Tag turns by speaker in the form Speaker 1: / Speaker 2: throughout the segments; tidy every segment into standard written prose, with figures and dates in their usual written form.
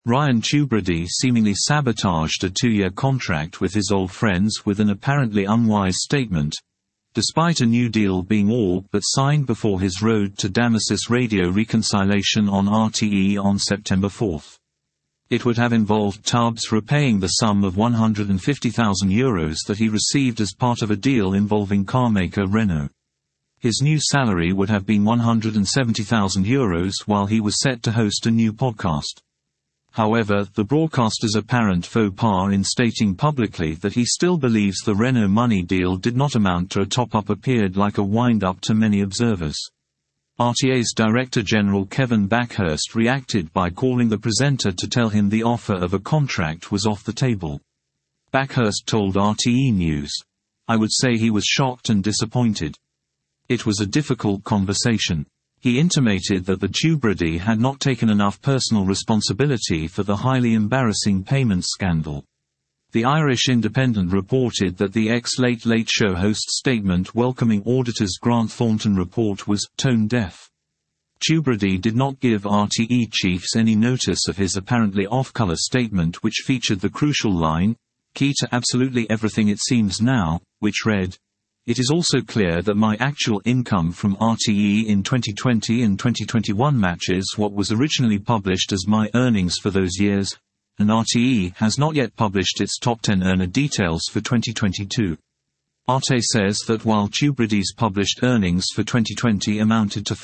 Speaker 1: Ryan Tubridy seemingly sabotaged a 2-year contract with his old friends with an apparently unwise statement, despite a new deal being all but signed before his road to Damasus Radio reconciliation on RTE on September 4. It would have involved Tubbs repaying the sum of €150,000 that he received as part of a deal involving carmaker Renault. His new salary would have been €170,000 while he was set to host a new podcast. However, the broadcaster's apparent faux pas in stating publicly that he still believes the Renault money deal did not amount to a top-up appeared like a wind-up to many observers. RTA's Director General Kevin Backhurst reacted by calling the presenter to tell him the offer of a contract was off the table. Backhurst told RTE News, "I would say he was shocked and disappointed. It was a difficult conversation. He intimated that the Tubridy had not taken enough personal responsibility for the highly embarrassing payments scandal." The Irish Independent reported that the ex-Late Late Show host's statement welcoming auditors' Grant Thornton report was tone-deaf. Tubridy did not give RTE chiefs any notice of his apparently off-color statement, which featured the crucial line, "Key to absolutely everything it seems now," which read, "It is also clear that my actual income from RTE in 2020 and 2021 matches what was originally published as my earnings for those years, and RTE has not yet published its top 10 earner details for 2022. RTE says that while Tubridy's published earnings for 2020 amounted to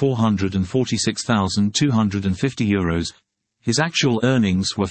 Speaker 1: €446,250, his actual earnings were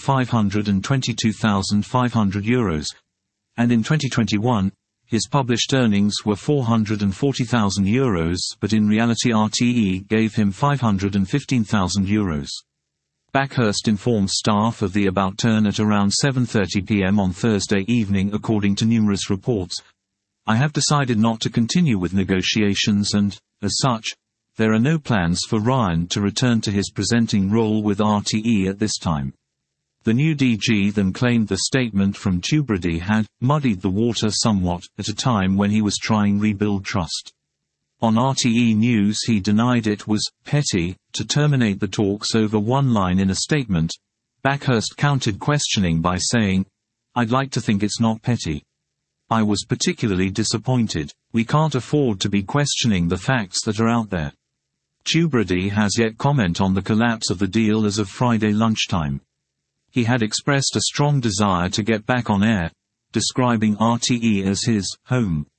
Speaker 1: €522,500, and in 2021, his published earnings were €440,000, but in reality RTE gave him €515,000. Backhurst informed staff of the about turn at around 7:30 p.m. on Thursday evening. According to numerous reports, "I have decided not to continue with negotiations and, as such, there are no plans for Ryan to return to his presenting role with RTE at this time." The new DG then claimed the statement from Tubridy had muddied the water somewhat at a time when he was trying rebuild trust. On RTE News he denied it was petty to terminate the talks over one line in a statement. Backhurst countered questioning by saying, "I'd like to think it's not petty. I was particularly disappointed. We can't afford to be questioning the facts that are out there." Tubridy has yet comment on the collapse of the deal as of Friday lunchtime. He had expressed a strong desire to get back on air, describing RTE as his home.